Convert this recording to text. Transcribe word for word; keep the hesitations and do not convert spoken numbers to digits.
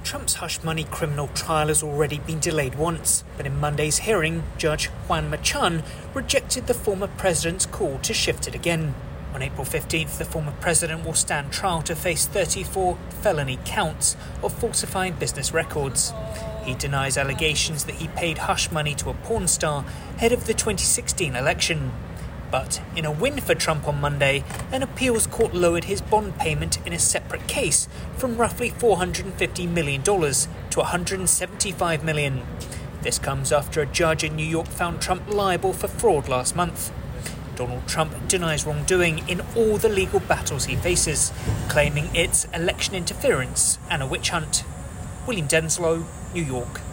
Trump's hush money criminal trial has already been delayed once, but in Monday's hearing, Judge Juan Merchan rejected the former president's call to shift it again. On April fifteenth, the former president will stand trial to face thirty-four felony counts of falsifying business records. He denies allegations that he paid hush money to a porn star ahead of the twenty sixteen election. But in a win for Trump on Monday, an appeals court lowered his bond payment in a separate case from roughly four hundred fifty million dollars to one hundred seventy-five million dollars. This comes after a judge in New York found Trump liable for fraud last month. Donald Trump denies wrongdoing in all the legal battles he faces, claiming it's election interference and a witch hunt. William Denslow, New York.